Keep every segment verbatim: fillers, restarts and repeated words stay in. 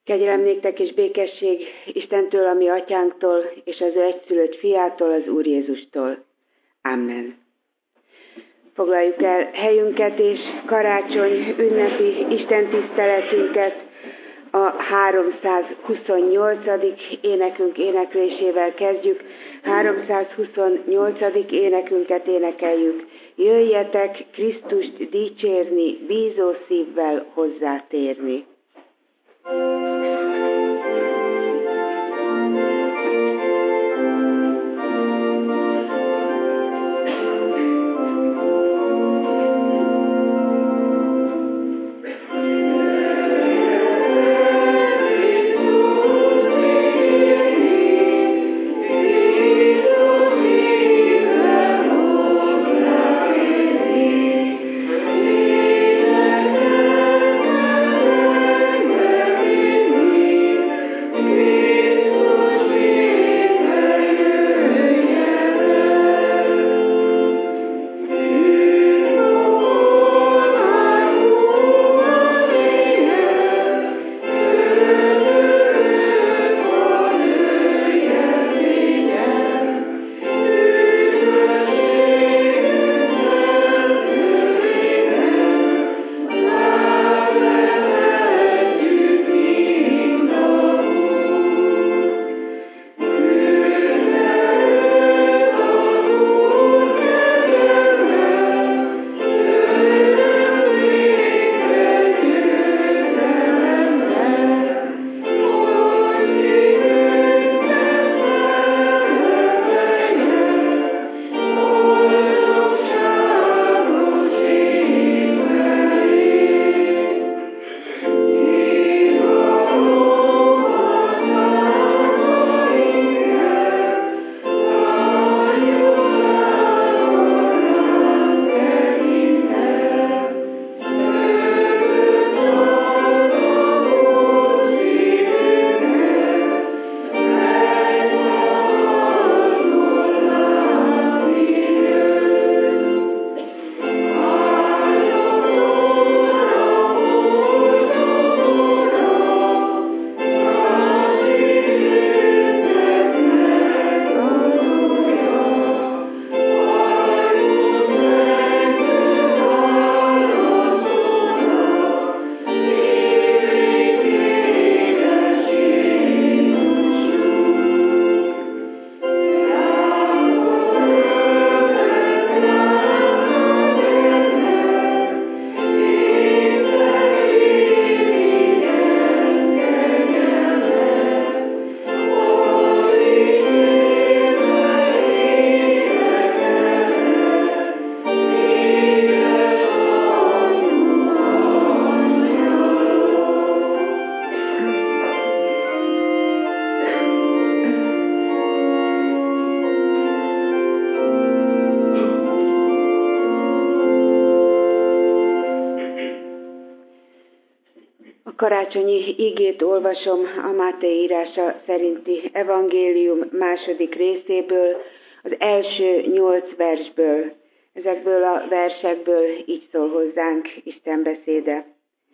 Kegyelem néktek és békesség Istentől, a mi atyánktól, és az ő egyszülött fiától, az Úr Jézustól. Amen. Foglaljuk el helyünket, és karácsony ünnepi istentiszteletünket a háromszázhuszonnyolcadik énekünk éneklésével kezdjük. háromszázhuszonnyolcadik énekünket énekeljük. Jöjjetek Krisztust dicsérni, bízó szívvel hozzátérni. Karácsonyi igét olvasom a Máté írása szerinti evangélium második részéből, az első nyolc versből. Ezekből a versekből így szól hozzánk Isten beszéde.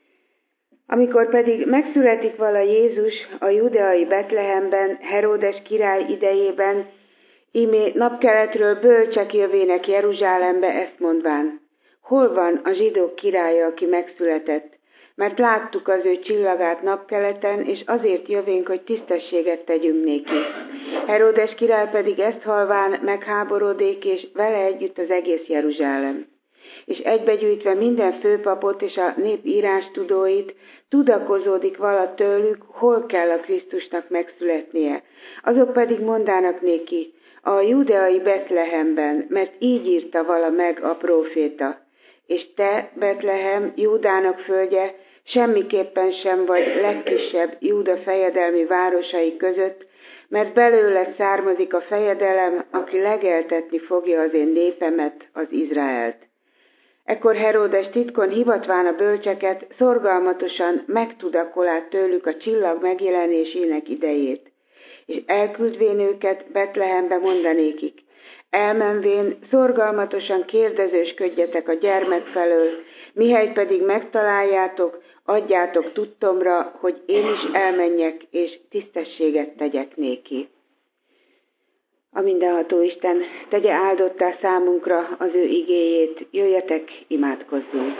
Amikor pedig megszületik vala Jézus a judeai Betlehemben, Heródes király idejében, íme napkeletről bölcsek jövének Jeruzsálembe, ezt mondván: hol van a zsidók királya, aki megszületett? Mert láttuk az ő csillagát napkeleten, és azért jövénk, hogy tisztességet tegyünk néki. Heródes király pedig ezt halván megháborodék, és vele együtt az egész Jeruzsálem. És egybegyűjtve minden főpapot és a nép írástudóit, tudakozódik vala tőlük, hol kell a Krisztusnak megszületnie. Azok pedig mondának néki: a judeai Betlehemben, mert így írta vala meg a próféta. És te, Betlehem, Júdának földje, semmiképpen sem vagy legkisebb Júda fejedelmi városai között, mert belőled származik a fejedelem, aki legeltetni fogja az én népemet, az Izraelt. Ekkor Heródes titkon hivatván a bölcseket, szorgalmatosan megtudakolá tőlük a csillag megjelenésének idejét, és elküldvén őket Betlehembe mondanékik: elmenvén szorgalmatosan kérdezősködjetek a gyermek felől, mihelyt pedig megtaláljátok, adjátok tudtomra, hogy én is elmenjek, és tisztességet tegyek néki. A mindenható Isten tegye áldottá számunkra az ő igéjét, jöjjetek, imádkozzunk.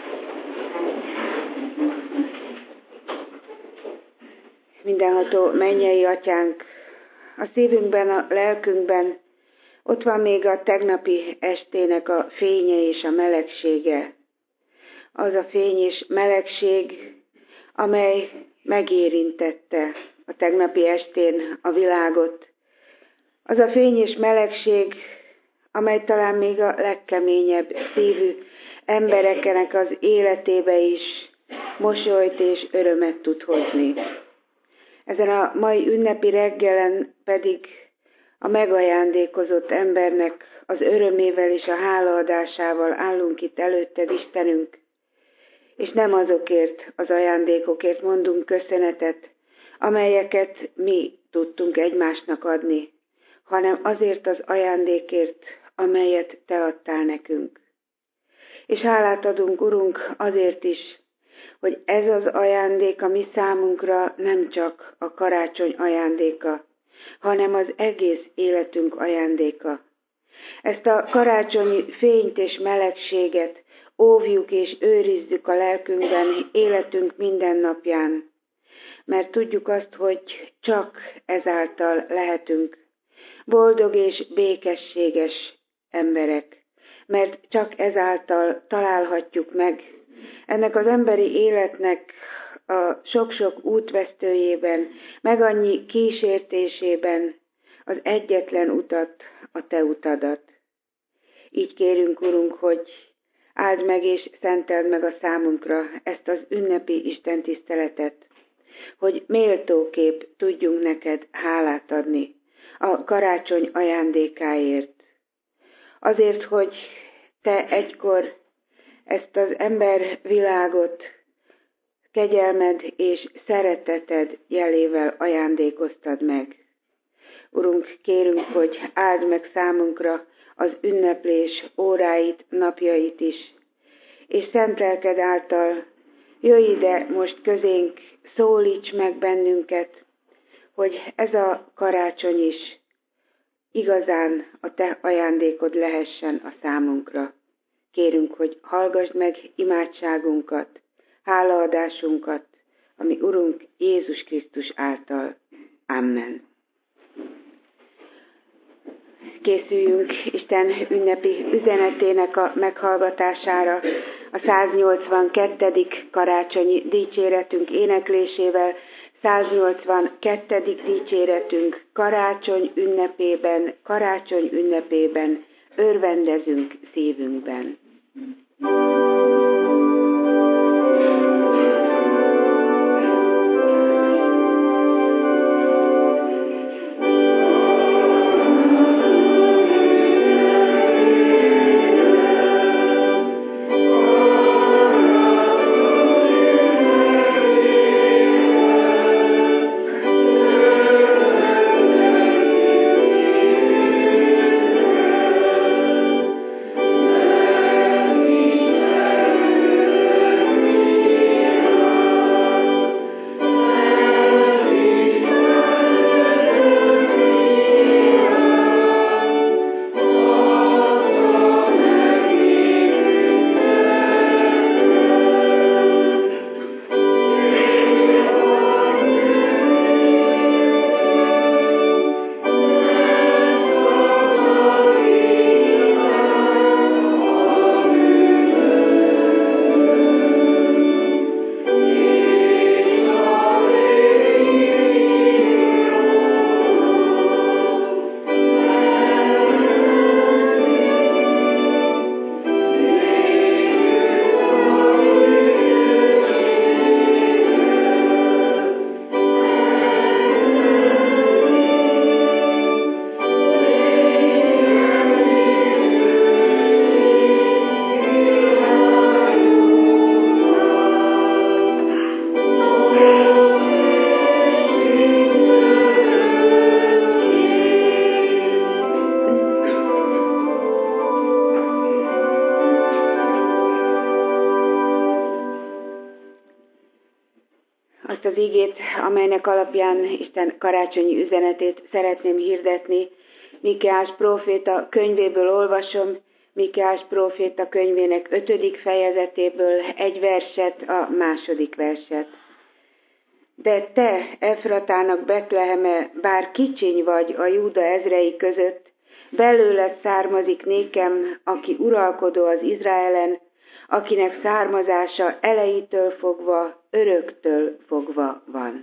Mindenható mennyei atyánk, a szívünkben, a lelkünkben ott van még a tegnapi estének a fénye és a melegsége. Az a fény és melegség, amely megérintette a tegnapi estén a világot. Az a fény és melegség, amely talán még a legkeményebb szívű embereknek az életébe is mosolyt és örömet tud hozni. Ezen a mai ünnepi reggelen pedig a megajándékozott embernek az örömével és a hálaadásával állunk itt előtted, Istenünk, és nem azokért az ajándékokért mondunk köszönetet, amelyeket mi tudtunk egymásnak adni, hanem azért az ajándékért, amelyet Te adtál nekünk. És hálát adunk, Urunk, azért is, hogy ez az ajándék a mi számunkra nem csak a karácsony ajándéka, hanem az egész életünk ajándéka. Ezt a karácsonyi fényt és melegséget óvjuk és őrizzük a lelkünkben, életünk minden napján, mert tudjuk azt, hogy csak ezáltal lehetünk boldog és békességes emberek, mert csak ezáltal találhatjuk meg ennek az emberi életnek a sok-sok útvesztőjében, meg annyi kísértésében az egyetlen utat, a Te utadat. Így kérünk, Urunk, hogy áld meg és szenteld meg a számunkra ezt az ünnepi istentiszteletet, hogy méltóképp tudjunk neked hálát adni a karácsony ajándékáért. Azért, hogy Te egykor ezt az embervilágot kegyelmed és szereteted jelével ajándékoztad meg. Urunk, kérünk, hogy áld meg számunkra az ünneplés óráit, napjait is, és szent lelked által jöjj ide most közénk, szólíts meg bennünket, hogy ez a karácsony is igazán a Te ajándékod lehessen a számunkra. Kérünk, hogy hallgassd meg imádságunkat, hálaadásunkat, ami Urunk Jézus Krisztus által. Amen. Készüljünk Isten ünnepi üzenetének a meghallgatására a száznyolcvankettedik karácsonyi dicséretünk éneklésével, száznyolcvankettedik dicséretünk karácsony ünnepében, karácsony ünnepében örvendezünk szívünkben. Amen. igét, amelynek alapján Isten karácsonyi üzenetét szeretném hirdetni. Mikéás próféta könyvéből olvasom, Mikéás próféta könyvének ötödik fejezetéből egy verset, a második verset. De te, Efratának Betleheme, bár kicsiny vagy a Júda ezrei között, belőled származik nékem, aki uralkodó az Izraelen, akinek származása elejétől fogva, öröktől fogva van.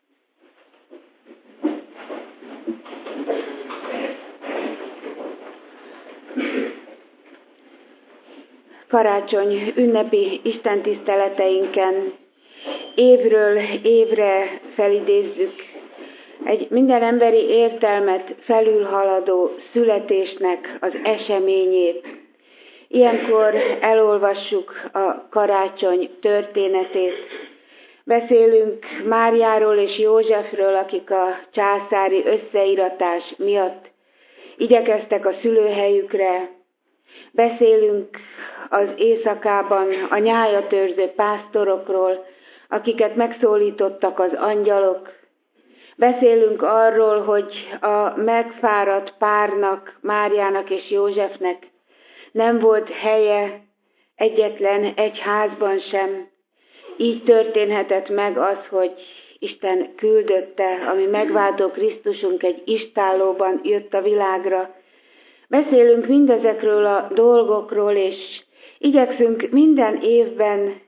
Karácsony ünnepi istentiszteleteinken évről évre felidézzük egy minden emberi értelmet felülhaladó születésnek az eseményét. Ilyenkor elolvassuk a karácsony történetét. Beszélünk Máriáról és Józsefről, akik a császári összeiratás miatt igyekeztek a szülőhelyükre. Beszélünk az éjszakában a nyájatörző pásztorokról, akiket megszólítottak az angyalok. Beszélünk arról, hogy a megfáradt párnak, Máriának és Józsefnek nem volt helye egyetlen egy házban sem. Így történhetett meg az, hogy Isten küldötte, ami megváltó Krisztusunk egy istállóban jött a világra. Beszélünk mindezekről a dolgokról, és igyekszünk minden évben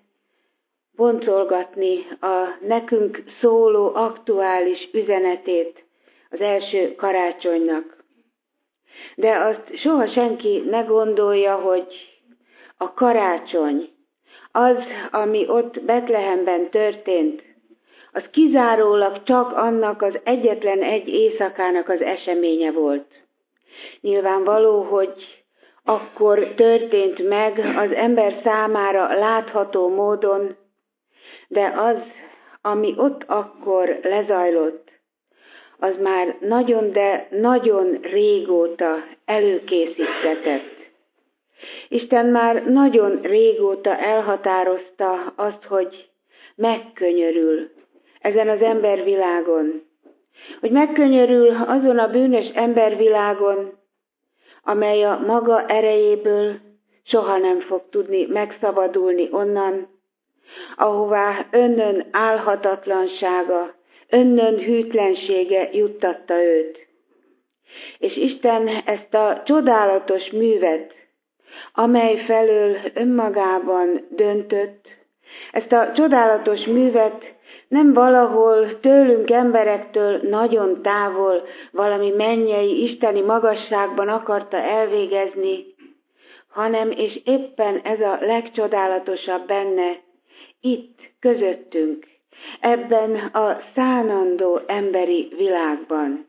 boncolgatni a nekünk szóló aktuális üzenetét az első karácsonynak. De azt soha senki ne gondolja, hogy a karácsony, az, ami ott Betlehemben történt, az kizárólag csak annak az egyetlen egy éjszakának az eseménye volt. Nyilvánvaló, hogy akkor történt meg az ember számára látható módon, de az, ami ott akkor lezajlott, az már nagyon, de nagyon régóta előkészítetett. Isten már nagyon régóta elhatározta azt, hogy megkönyörül ezen az embervilágon. Hogy megkönyörül azon a bűnös embervilágon, amely a maga erejéből soha nem fog tudni megszabadulni onnan, ahová önnön álhatatlansága, önnön hűtlensége juttatta őt. És Isten ezt a csodálatos művet, amely felől önmagában döntött, ezt a csodálatos művet nem valahol tőlünk emberektől nagyon távol, valami mennyei, isteni magasságban akarta elvégezni, hanem és éppen ez a legcsodálatosabb benne, itt közöttünk, ebben a szánandó emberi világban.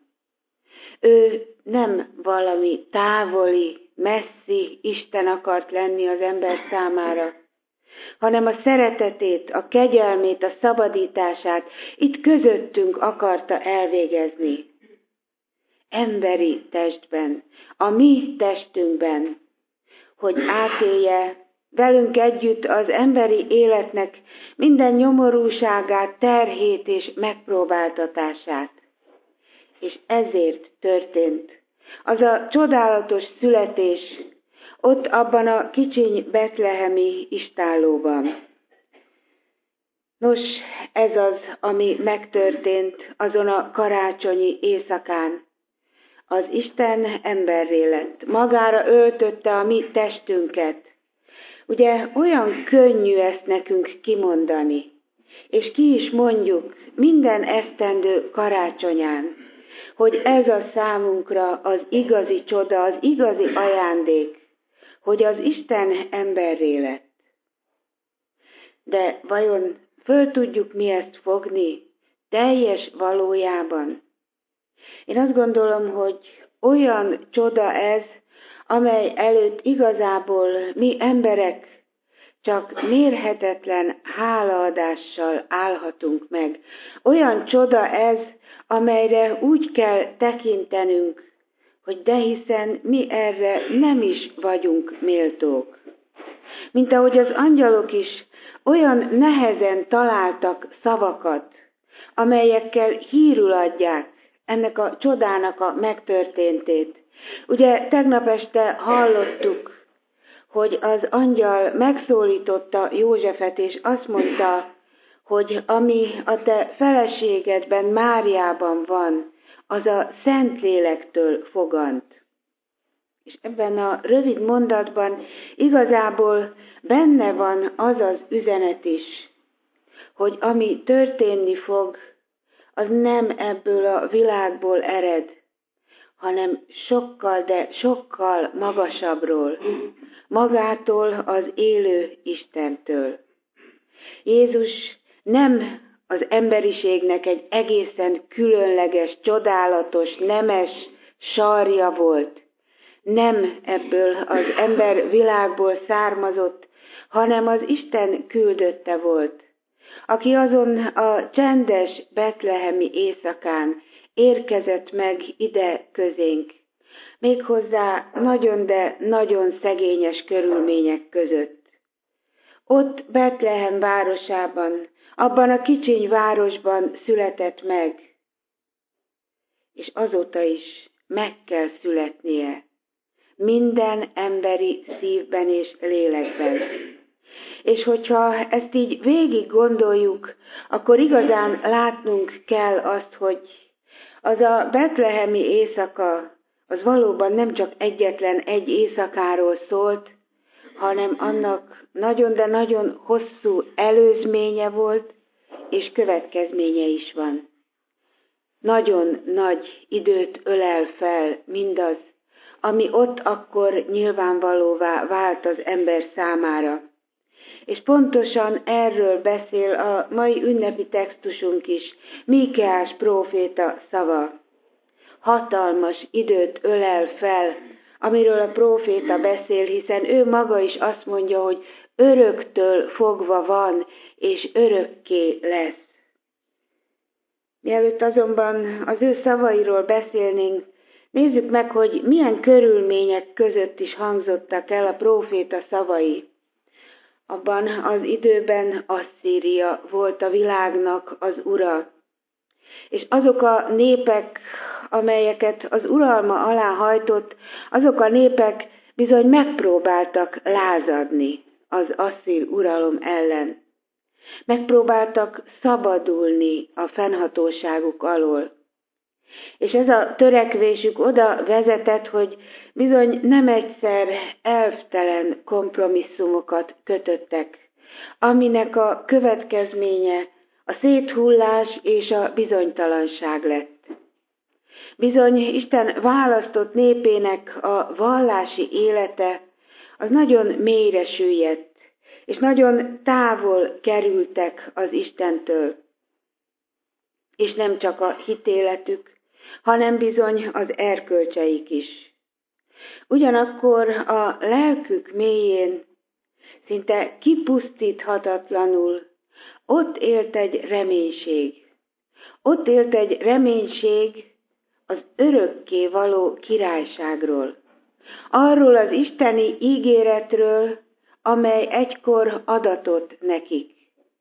Ő nem valami távoli, messzi Isten akart lenni az ember számára, hanem a szeretetét, a kegyelmét, a szabadítását itt közöttünk akarta elvégezni. Emberi testben, a mi testünkben, hogy átélje velünk együtt az emberi életnek minden nyomorúságát, terhét és megpróbáltatását. És ezért történt az a csodálatos születés ott abban a kicsiny betlehemi istállóban. Nos, ez az, ami megtörtént azon a karácsonyi éjszakán. Az Isten emberré lett, magára öltötte a mi testünket. Ugye olyan könnyű ezt nekünk kimondani, és ki is mondjuk minden esztendő karácsonyán, hogy ez a számunkra az igazi csoda, az igazi ajándék, hogy az Isten emberré lett. De vajon föl tudjuk mi ezt fogni teljes valójában? Én azt gondolom, hogy olyan csoda ez, amely előtt igazából mi emberek csak mérhetetlen hálaadással állhatunk meg. Olyan csoda ez, amelyre úgy kell tekintenünk, hogy de hiszen mi erre nem is vagyunk méltók. Mint ahogy az angyalok is olyan nehezen találtak szavakat amelyekkel hírül adják ennek a csodának a megtörténtét. Ugye tegnap este hallottuk, hogy az angyal megszólította Józsefet, és azt mondta, hogy ami a te feleségedben, Máriában van, az a Szentlélektől fogant. És ebben a rövid mondatban igazából benne van az az üzenet is, hogy ami történni fog, az nem ebből a világból ered, hanem sokkal, de sokkal magasabbról, magától az élő Istentől. Jézus nem az emberiségnek egy egészen különleges, csodálatos, nemes sarja volt, nem ebből az ember világból származott, hanem az Isten küldötte volt, aki azon a csendes betlehemi éjszakán érkezett meg ide közénk, méghozzá nagyon, de nagyon szegényes körülmények között. Ott Betlehem városában, abban a kicsiny városban született meg, és azóta is meg kell születnie minden emberi szívben és lélekben. És hogyha ezt így végig gondoljuk, akkor igazán látnunk kell azt, hogy az a betlehemi éjszaka, az valóban nem csak egyetlen egy éjszakáról szólt, hanem annak nagyon, de nagyon hosszú előzménye volt, és következménye is van. Nagyon nagy időt ölel fel mindaz, ami ott akkor nyilvánvalóvá vált az ember számára. És pontosan erről beszél a mai ünnepi textusunk is, Míkeás próféta szava. Hatalmas időt ölel fel, amiről a próféta beszél, hiszen ő maga is azt mondja, hogy öröktől fogva van, és örökké lesz. Mielőtt azonban az ő szavairól beszélnénk, nézzük meg, hogy milyen körülmények között is hangzottak el a próféta szavai. Abban az időben Asszíria volt a világnak az ura, és azok a népek, amelyeket az uralma alá hajtott, azok a népek bizony megpróbáltak lázadni az asszír uralom ellen. Megpróbáltak szabadulni a fennhatóságuk alól. És ez a törekvésük oda vezetett, hogy bizony nem egyszer elvtelen kompromisszumokat kötöttek, aminek a következménye a széthullás és a bizonytalanság lett. Bizony Isten választott népének a vallási élete az nagyon mélyre süllyedt, és nagyon távol kerültek az Istentől. És nem csak a hitéletük, hanem bizony az erkölcseik is. Ugyanakkor a lelkük mélyén, szinte kipusztíthatatlanul, ott élt egy reménység. Ott élt egy reménység az örökké való királyságról. Arról az isteni ígéretről, amely egykor adatott nekik.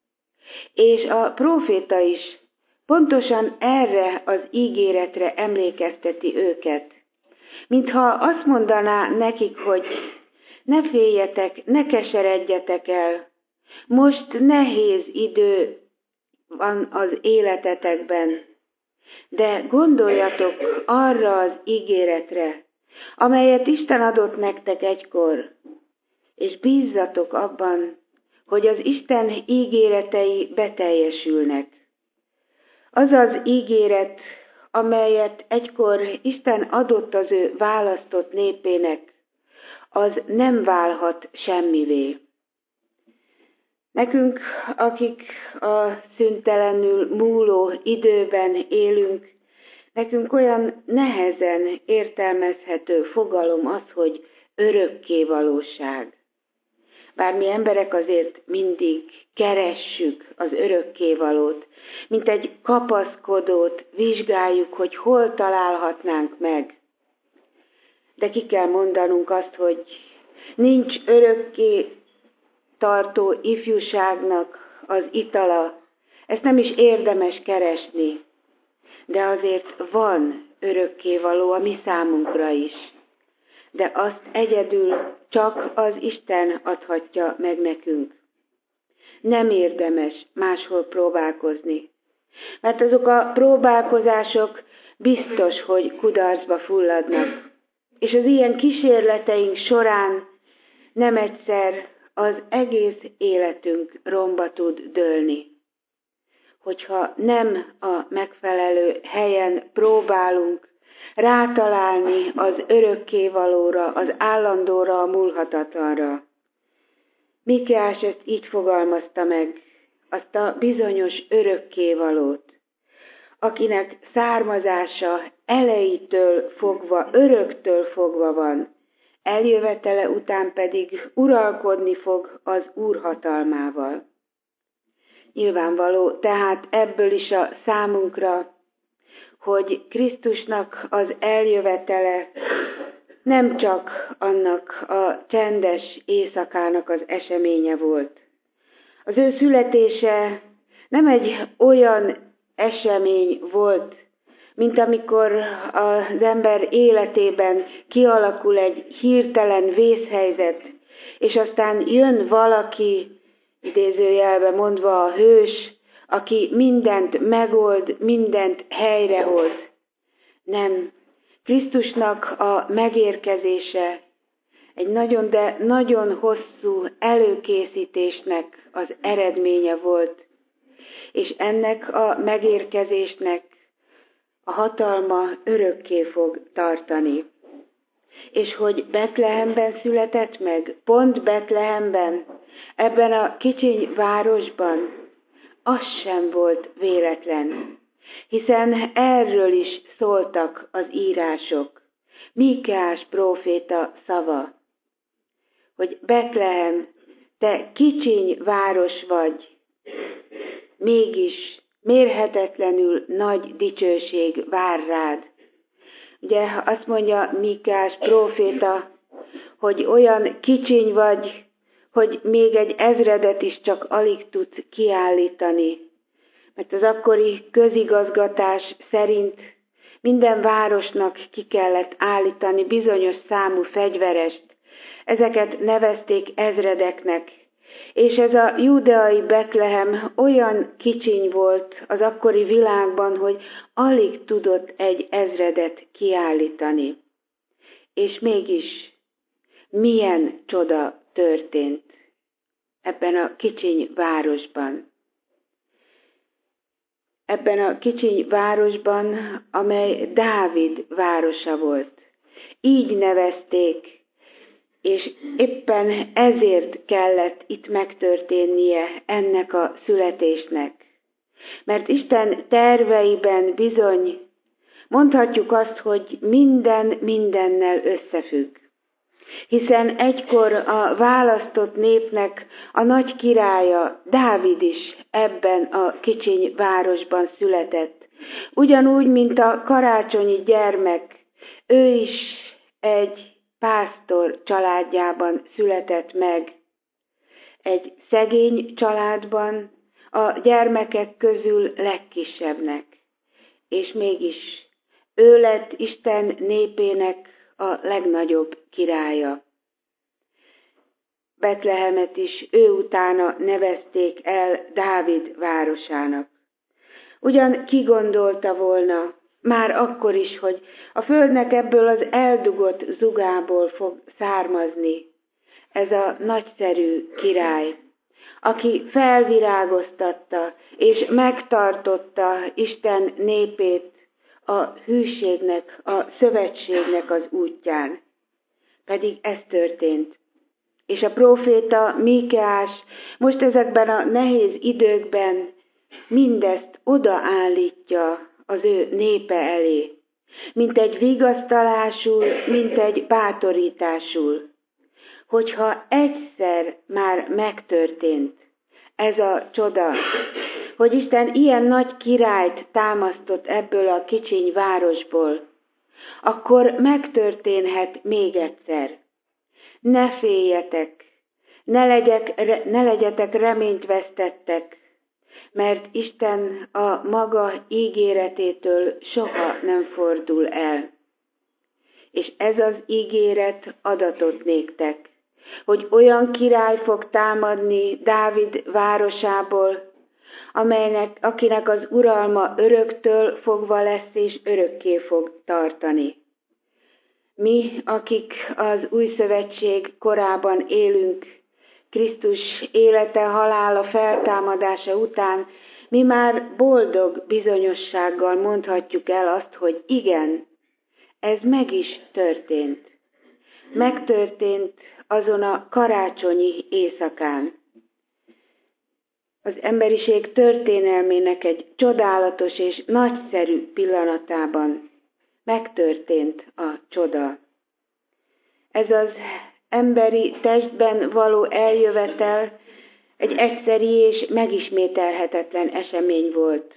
És a próféta is pontosan erre az ígéretre emlékezteti őket, mintha azt mondaná nekik, hogy ne féljetek, ne keseredjetek el, most nehéz idő van az életetekben, de gondoljatok arra az ígéretre, amelyet Isten adott nektek egykor, és bízzatok abban, hogy az Isten ígéretei beteljesülnek. Az az ígéret, amelyet egykor Isten adott az ő választott népének, az nem válhat semmivé. Nekünk, akik a szüntelenül múló időben élünk, nekünk olyan nehezen értelmezhető fogalom az, hogy örökké valóság. Bár mi emberek azért mindig keressük az örökkévalót, mint egy kapaszkodót, vizsgáljuk, hogy hol találhatnánk meg. De ki kell mondanunk azt, hogy nincs örökké tartó ifjúságnak az itala, Ezt nem is érdemes keresni, de azért van örökkévaló a mi számunkra is. De azt egyedül csak az Isten adhatja meg nekünk. Nem érdemes máshol próbálkozni, mert azok a próbálkozások biztos, hogy kudarcba fulladnak. És az ilyen kísérleteink során nem egyszer az egész életünk romba tud dőlni. Hogyha nem a megfelelő helyen próbálunk rátalálni az örökkévalóra, az állandóra, a múlhatatlanra. Mikéás ezt így fogalmazta meg, azt a bizonyos örökkévalót, akinek származása elejétől fogva, öröktől fogva van, eljövetele után pedig uralkodni fog az Úr hatalmával. Nyilvánvaló tehát ebből is a számunkra, hogy Krisztusnak az eljövetele nem csak annak a csendes éjszakának az eseménye volt. Az ő születése nem egy olyan esemény volt, mint amikor az ember életében kialakul egy hirtelen vészhelyzet, és aztán jön valaki, idézőjelben mondva a hős, aki mindent megold, mindent helyrehoz. Nem, Krisztusnak a megérkezése egy nagyon, de nagyon hosszú előkészítésnek az eredménye volt, és ennek a megérkezésnek a hatalma örökké fog tartani. És hogy Betlehemben született meg, pont Betlehemben, ebben a kicsiny városban, az sem volt véletlen, hiszen erről is szóltak az írások, Míkeás próféta szava, hogy Betlehem, te kicsiny város vagy, mégis mérhetetlenül nagy dicsőség vár rád. Ugye azt mondja Míkeás próféta, hogy olyan kicsiny vagy, hogy még egy ezredet is csak alig tudsz kiállítani. Mert az akkori közigazgatás szerint minden városnak ki kellett állítani bizonyos számú fegyverest. Ezeket nevezték ezredeknek. És ez a júdeai Betlehem olyan kicsiny volt az akkori világban, hogy alig tudott egy ezredet kiállítani. És mégis milyen csoda történt ebben a kicsiny városban. Ebben a kicsiny városban, amely Dávid városa volt. Így nevezték, és éppen ezért kellett itt megtörténnie ennek a születésnek. Mert Isten terveiben bizony mondhatjuk azt, hogy minden mindennel összefügg. Hiszen egykor a választott népnek a nagy királya, Dávid is ebben a kicsiny városban született. Ugyanúgy, mint a karácsonyi gyermek, ő is egy pásztor családjában született meg. Egy szegény családban, a gyermekek közül legkisebbnek. És mégis ő lett Isten népének a legnagyobb királya. Betlehemet is ő utána nevezték el Dávid városának. Ugyan ki gondolta volna, már akkor is, hogy a földnek ebből az eldugott zugából fog származni ez a nagyszerű király, aki felvirágoztatta és megtartotta Isten népét a hűségnek, a szövetségnek az útján. Pedig ez történt. És a próféta Míkeás most ezekben a nehéz időkben mindezt odaállítja az ő népe elé, mint egy vigasztalásul, mint egy bátorításul, hogyha egyszer már megtörtént ez a csoda, hogy Isten ilyen nagy királyt támasztott ebből a kicsiny városból, akkor megtörténhet még egyszer. Ne féljetek, ne, legyek, ne legyetek reményt vesztettek, mert Isten a maga ígéretétől soha nem fordul el. És ez az ígéret adatot néktek, hogy olyan király fog támadni Dávid városából, amelynek, akinek az uralma öröktől fogva lesz, és örökké fog tartani. Mi, akik az új szövetség korában élünk, Krisztus élete, halála, feltámadása után, mi már boldog bizonyossággal mondhatjuk el azt, hogy igen, ez meg is történt. Megtörtént azon a karácsonyi éjszakán. Az emberiség történelmének egy csodálatos és nagyszerű pillanatában megtörtént a csoda. Ez az emberi testben való eljövetel egy egyszeri és megismételhetetlen esemény volt.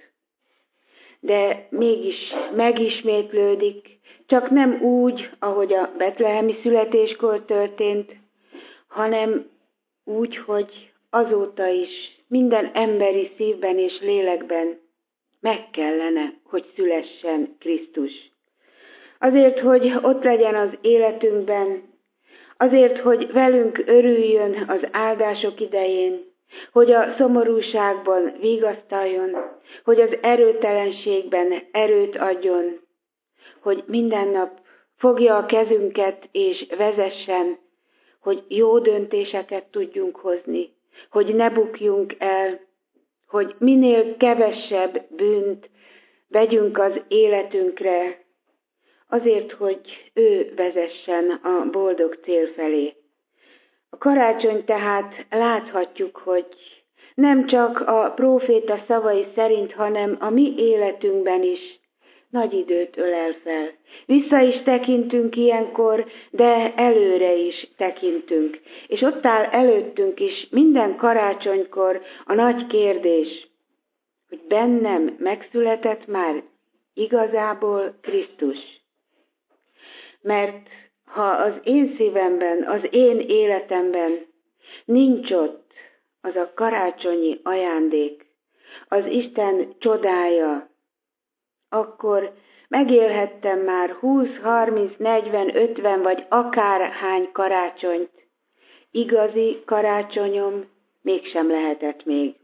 De mégis megismétlődik, csak nem úgy, ahogy a betlehemi születéskor történt, hanem úgy, hogy azóta is minden emberi szívben és lélekben meg kellene, hogy szülessen Krisztus. Azért, hogy ott legyen az életünkben, azért, hogy velünk örüljön az áldások idején, hogy a szomorúságban vigasztaljon, hogy az erőtelenségben erőt adjon, hogy minden nap fogja a kezünket és vezessen, hogy jó döntéseket tudjunk hozni, hogy ne bukjunk el, hogy minél kevesebb bűnt vegyünk az életünkre, azért, hogy ő vezessen a boldog cél felé. A karácsony tehát láthatjuk, hogy nem csak a próféta szavai szerint, hanem a mi életünkben is nagy időt ölel fel. Vissza is tekintünk ilyenkor, de előre is tekintünk. És ott áll előttünk is minden karácsonykor a nagy kérdés, hogy bennem megszületett már igazából Krisztus. Mert ha az én szívemben, az én életemben nincs ott az a karácsonyi ajándék, az Isten csodája, akkor megélhettem már húsz, harminc, negyven, ötven vagy akárhány karácsonyt. Igazi karácsonyom mégsem lehetett még.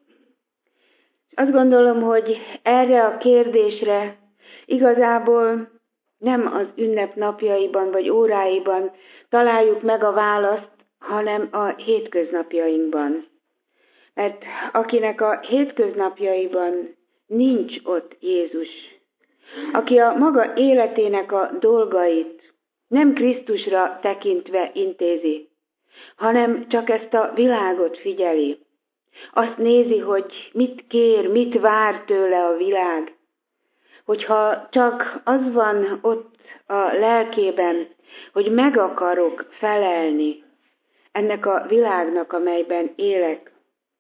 Azt gondolom, hogy erre a kérdésre igazából nem az ünnep napjaiban vagy óráiban találjuk meg a választ, hanem a hétköznapjainkban. Mert akinek a hétköznapjaiban nincs ott Jézus, aki a maga életének a dolgait nem Krisztusra tekintve intézi, hanem csak ezt a világot figyeli. Azt nézi, hogy mit kér, mit vár tőle a világ. Hogyha csak az van ott a lelkében, hogy meg akarok felelni ennek a világnak, amelyben élek,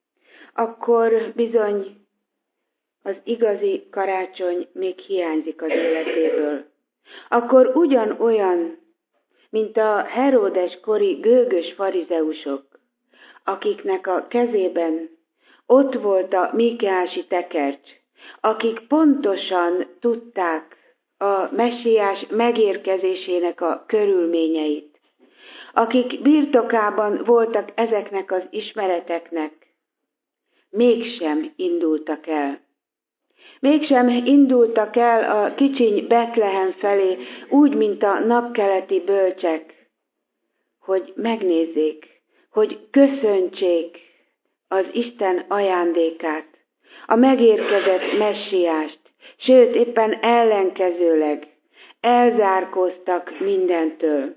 akkor bizony az igazi karácsony még hiányzik az életéből. Akkor ugyanolyan, mint a Heródes kori gőgös farizeusok, akiknek a kezében ott volt a Míkeási tekercs, akik pontosan tudták a messiás megérkezésének a körülményeit, akik birtokában voltak ezeknek az ismereteknek, mégsem indultak el. Mégsem indultak el a kicsiny Betlehem felé, úgy, mint a napkeleti bölcsek, hogy megnézzék, hogy köszöntsék az Isten ajándékát, a megérkezett messiást, sőt, éppen ellenkezőleg elzárkóztak mindentől.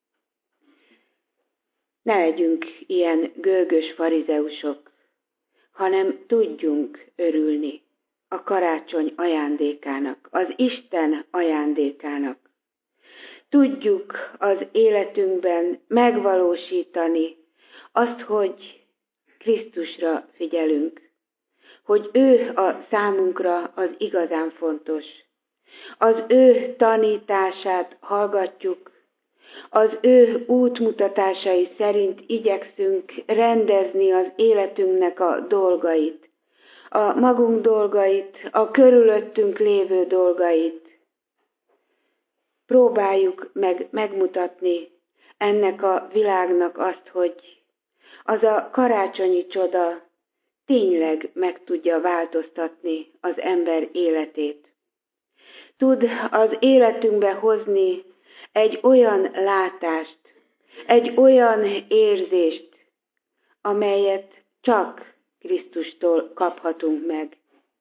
Ne legyünk ilyen gőgös farizeusok, hanem tudjunk örülni a karácsony ajándékának, az Isten ajándékának. Tudjuk az életünkben megvalósítani azt, hogy Krisztusra figyelünk, hogy ő a számunkra az igazán fontos. Az ő tanítását hallgatjuk, az ő útmutatásai szerint igyekszünk rendezni az életünknek a dolgait. a magunk dolgait, a körülöttünk lévő dolgait. Próbáljuk meg megmutatni ennek a világnak azt, hogy az a karácsonyi csoda tényleg meg tudja változtatni az ember életét. Tud az életünkbe hozni egy olyan látást, egy olyan érzést, amelyet csak Krisztustól kaphatunk meg.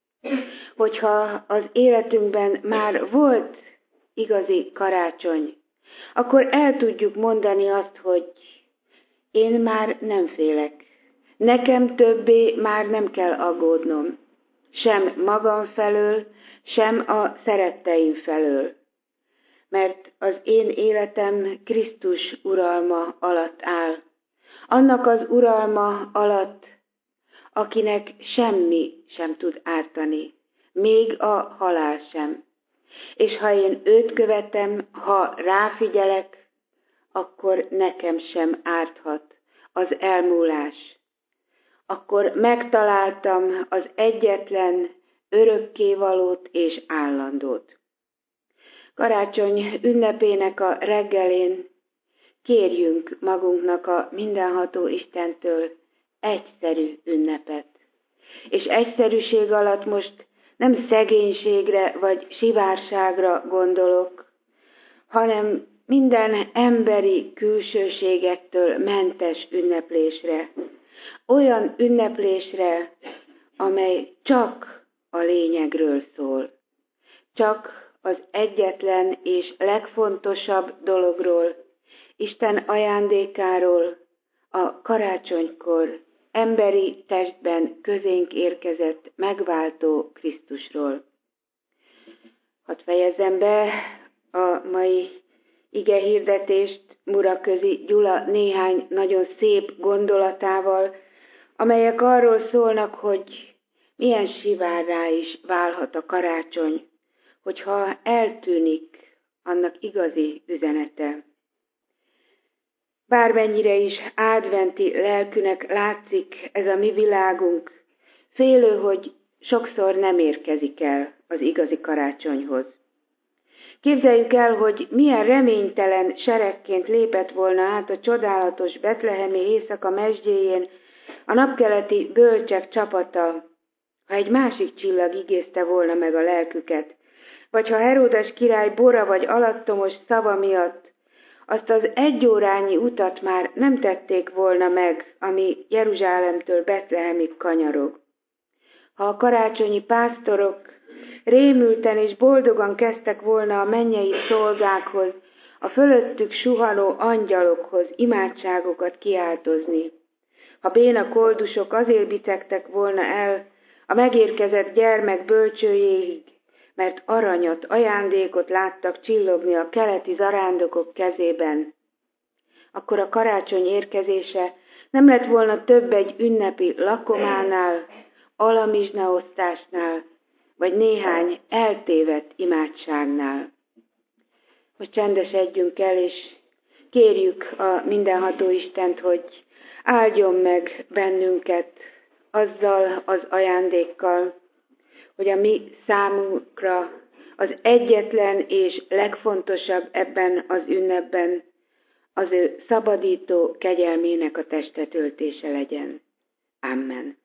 Hogyha az életünkben már volt igazi karácsony, akkor el tudjuk mondani azt, hogy én már nem félek. Nekem többé már nem kell aggódnom, sem magam felől, sem a szeretteim felől, mert az én életem Krisztus uralma alatt áll. Annak az uralma alatt, akinek semmi sem tud ártani, még a halál sem. És ha én őt követem, ha ráfigyelek, akkor nekem sem árthat az elmúlás. Akkor megtaláltam az egyetlen örökkévalót és állandót. Karácsony ünnepének a reggelén kérjünk magunknak a mindenható Istentől egyszerű ünnepet. És egyszerűség alatt most nem szegénységre vagy sivárságra gondolok, hanem minden emberi külsőségektől mentes ünneplésre. Olyan ünneplésre, amely csak a lényegről szól. Csak az egyetlen és legfontosabb dologról, Isten ajándékáról, a karácsonykor emberi testben közénk érkezett megváltó Krisztusról. Hadd fejezzem be a mai igehirdetést Muraközi Gyula néhány nagyon szép gondolatával, amelyek arról szólnak, hogy milyen sivárrá is válhat a karácsony, hogyha eltűnik annak igazi üzenete. Bármennyire is adventi lelkűnek látszik ez a mi világunk, félő, hogy sokszor nem érkezik el az igazi karácsonyhoz. Képzeljük el, hogy milyen reménytelen seregként lépett volna át a csodálatos betlehemi éjszaka mesdjéjén a napkeleti bölcsek csapata, ha egy másik csillag igézte volna meg a lelküket, vagy ha Heródes király bora vagy alattomos szava miatt azt az egyórányi utat már nem tették volna meg, ami Jeruzsálemtől Betlehemig kanyarog. Ha a karácsonyi pásztorok rémülten és boldogan kezdtek volna a mennyei szolgákhoz, a fölöttük suhanó angyalokhoz imádságokat kiáltozni, ha béna koldusok azért bicegtek volna el a megérkezett gyermek bölcsőjéig, mert aranyat, ajándékot láttak csillogni a keleti zarándokok kezében, akkor a karácsony érkezése nem lett volna több egy ünnepi lakománál, alamizsnaosztásnál, vagy néhány eltévedt imádságnál. Most csendesedjünk el, és kérjük a mindenható Istent, hogy áldjon meg bennünket azzal az ajándékkal, hogy a mi számunkra az egyetlen és legfontosabb ebben az ünnepben az ő szabadító kegyelmének a testetöltése legyen. Amen.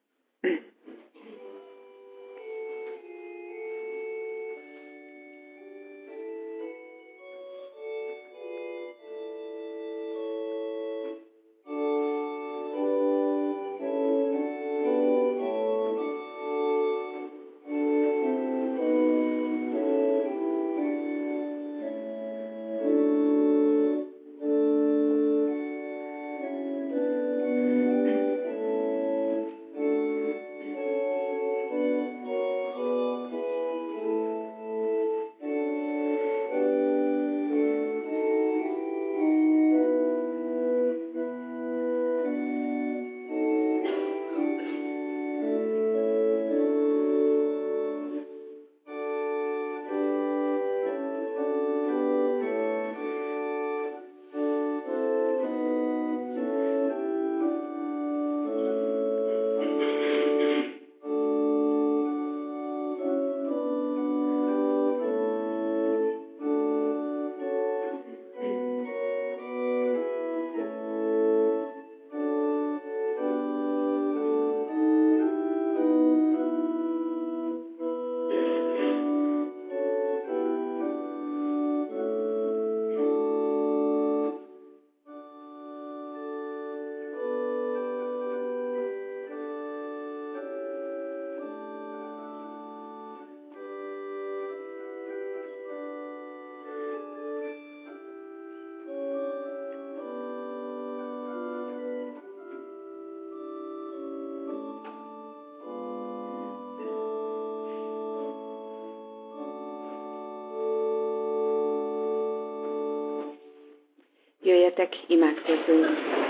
Jöjjetek, imádkozzunk!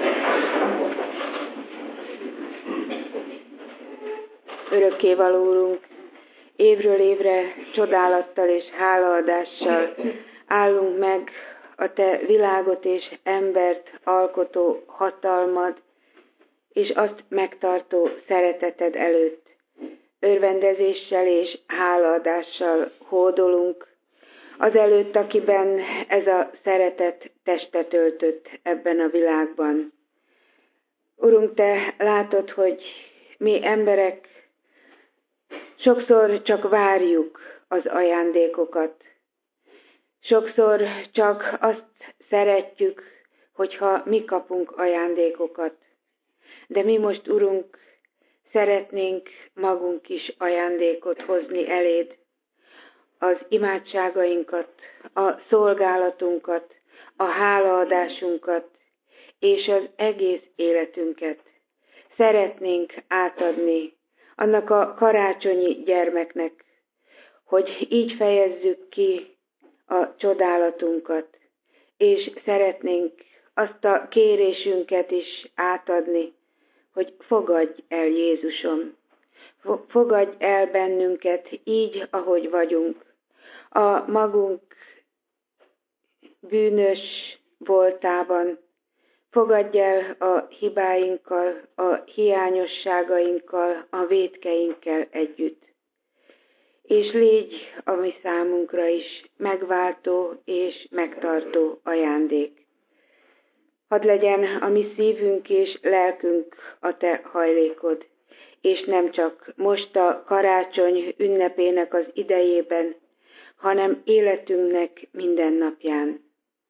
Örökkévaló Úrunk, évről évre csodálattal és hálaadással állunk meg a Te világot és embert alkotó hatalmad, és azt megtartó szereteted előtt. Örvendezéssel és hálaadással hódolunk, azelőtt, akiben ez a szeretet testet öltött ebben a világban. Urunk, Te látod, hogy mi emberek sokszor csak várjuk az ajándékokat. Sokszor csak azt szeretjük, hogyha mi kapunk ajándékokat. De mi most, Urunk, szeretnénk magunk is ajándékot hozni eléd. Az imádságainkat, a szolgálatunkat, a hálaadásunkat és az egész életünket szeretnénk átadni annak a karácsonyi gyermeknek, hogy így fejezzük ki a csodálatunkat, és szeretnénk azt a kérésünket is átadni, hogy fogadj el, Jézusom, fogadj el bennünket így, ahogy vagyunk, a magunk bűnös voltában. Fogadj el a hibáinkkal, a hiányosságainkkal, a vétkeinkkel együtt. És légy a mi számunkra is megváltó és megtartó ajándék. Hadd legyen a mi szívünk és lelkünk a Te hajlékod, és nem csak most a karácsony ünnepének az idejében, hanem életünknek minden napján.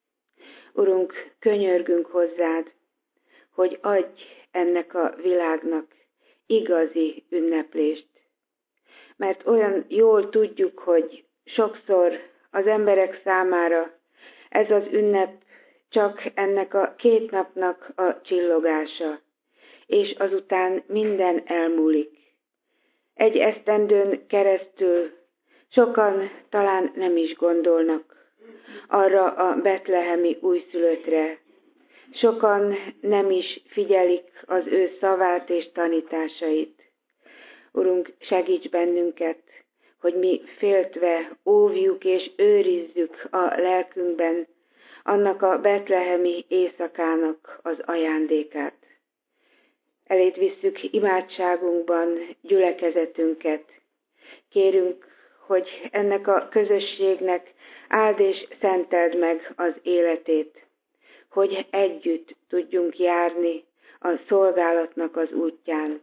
Urunk, könyörgünk hozzád, hogy adj ennek a világnak igazi ünneplést. Mert olyan jól tudjuk, hogy sokszor az emberek számára ez az ünnep csak ennek a két napnak a csillogása, és azután minden elmúlik. Egy esztendőn keresztül sokan talán nem is gondolnak arra a betlehemi újszülöttre. Sokan nem is figyelik az ő szavát és tanításait. Urunk, segíts bennünket, hogy mi féltve óvjuk és őrizzük a lelkünkben annak a betlehemi éjszakának az ajándékát. Elét visszük imádságunkban gyülekezetünket. Kérünk, hogy ennek a közösségnek áld és szenteld meg az életét, hogy együtt tudjunk járni a szolgálatnak az útján.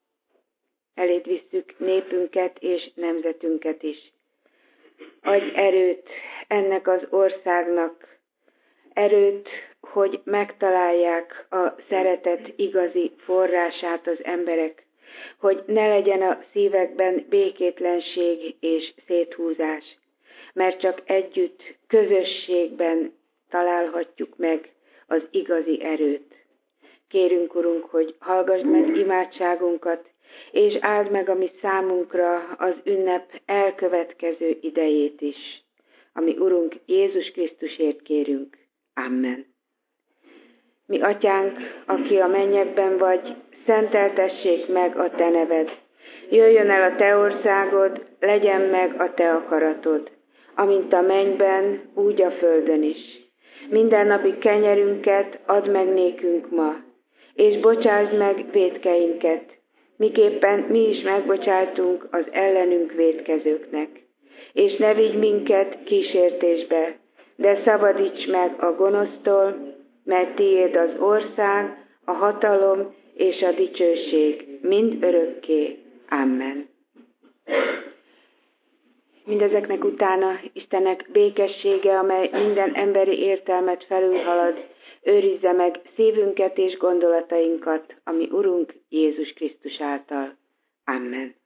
Elét visszük népünket és nemzetünket is. Adj erőt ennek az országnak, erőt, hogy megtalálják a szeretet igazi forrását az emberek, hogy ne legyen a szívekben békétlenség és széthúzás, mert csak együtt, közösségben találhatjuk meg az igazi erőt. Kérünk, Urunk, hogy hallgass meg imádságunkat, és áld meg a mi számunkra az ünnep elkövetkező idejét is, ami Urunk Jézus Krisztusért kérünk. Amen. Mi Atyánk, aki a mennyekben vagy, szenteltessék meg a Te neved. Jöjjön el a Te országod, legyen meg a Te akaratod, amint a mennyben, úgy a földön is. Mindennapi kenyerünket add meg nékünk ma, és bocsásd meg vétkeinket, miképpen mi is megbocsájtunk az ellenünk vétkezőknek. És ne vigy minket kísértésbe, de szabadíts meg a gonosztól, mert tiéd az ország, a hatalom és a dicsőség mind örökké. Amen. Mindezeknek utána Istennek békessége, amely minden emberi értelmet felülhalad, őrizze meg szívünket és gondolatainkat, ami Urunk Jézus Krisztus által. Amen.